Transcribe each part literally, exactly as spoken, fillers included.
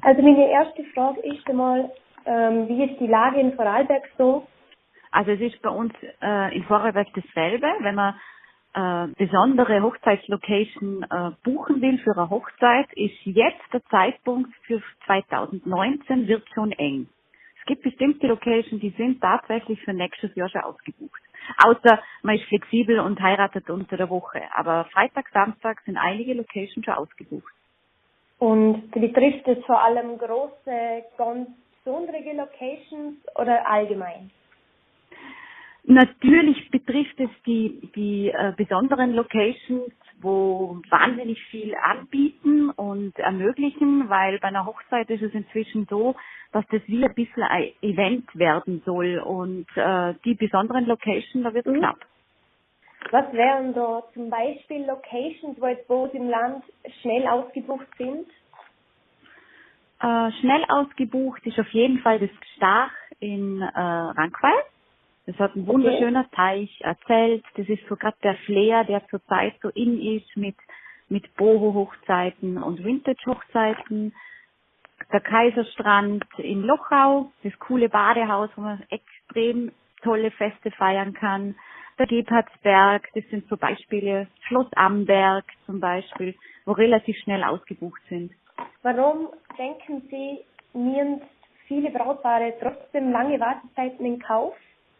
Also meine erste Frage ist einmal, ähm, wie ist die Lage in Vorarlberg so? Also es ist bei uns äh, in Vorarlberg dasselbe. Wenn man äh, besondere Hochzeitslocation äh, buchen will für eine Hochzeit, ist jetzt der Zeitpunkt für zwanzig neunzehn, wird schon eng. Es gibt bestimmte Locations, die sind tatsächlich für nächstes Jahr schon ausgebucht. Außer man ist flexibel und heiratet unter der Woche. Aber Freitag, Samstag sind einige Locations schon ausgebucht. Und betrifft es vor allem große, ganz besondere Locations oder allgemein? Natürlich betrifft es die, die äh, besonderen Locations, wo wahnsinnig viel anbieten und ermöglichen, weil bei einer Hochzeit ist es inzwischen so, dass das wie ein bisschen ein Event werden soll und äh, die besonderen Locations, da wird es Mhm. knapp. Was wären da zum Beispiel Locations, wo jetzt wo im Land schnell ausgebucht sind? Äh, schnell ausgebucht ist auf jeden Fall das Gstach in äh, Rankweil. Das hat ein Okay. wunderschöner Teich, ein Zelt. Das ist so gerade der Flair, der zurzeit so in ist mit mit Boho-Hochzeiten und Vintage-Hochzeiten. Der Kaiserstrand in Lochau, das coole Badehaus, wo man extrem tolle Feste feiern kann. Der Gebhardsberg, das sind so Beispiele. Schloss Amberg zum Beispiel, wo relativ schnell ausgebucht sind. Warum denken Sie, nehmen viele Brautpaare trotzdem lange Wartezeiten in Kauf?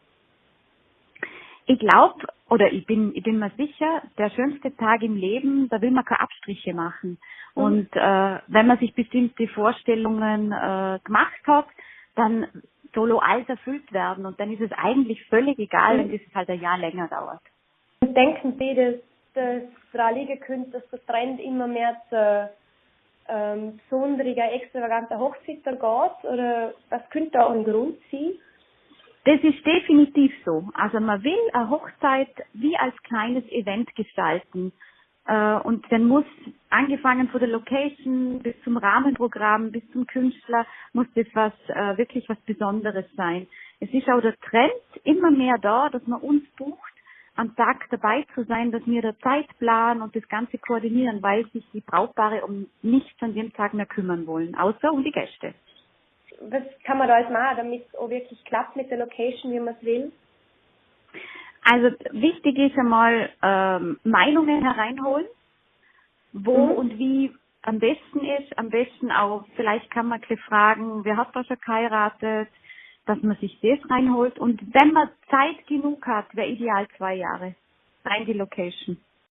Ich glaube, oder ich bin, ich bin mir sicher, der schönste Tag im Leben, da will man keine Abstriche machen. Mhm. Und äh, wenn man sich bestimmte Vorstellungen äh, gemacht hat, dann soll auch alles erfüllt werden. Und dann ist es eigentlich völlig egal, wenn Mhm. das halt ein Jahr länger dauert. Und denken Sie, dass das daran liegen könnte, dass der Trend immer mehr zu ähm, besonderiger, extravaganter Hochzeiten geht? Oder was könnte da ein Grund sein? Das ist definitiv so. Also man will eine Hochzeit wie als kleines Event gestalten. Äh, Und dann muss, angefangen von der Location bis zum Rahmenprogramm, bis zum Künstler, muss das was, äh, wirklich was Besonderes sein. Es ist auch der Trend immer mehr da, dass man uns bucht, am Tag dabei zu sein, dass wir der Zeitplan und das Ganze koordinieren, weil sich die Brautpaare um nichts an dem Tag mehr kümmern wollen, außer um die Gäste. Was kann man da jetzt machen, damit es auch wirklich klappt mit der Location, wie man es will? Also wichtig ist einmal ähm, Meinungen hereinholen, wo Mhm. und wie am besten ist. Am besten auch, vielleicht kann man gleich fragen, wer hat da schon geheiratet, dass man sich das reinholt. Und wenn man Zeit genug hat, wäre ideal zwei Jahre. Rein die Location.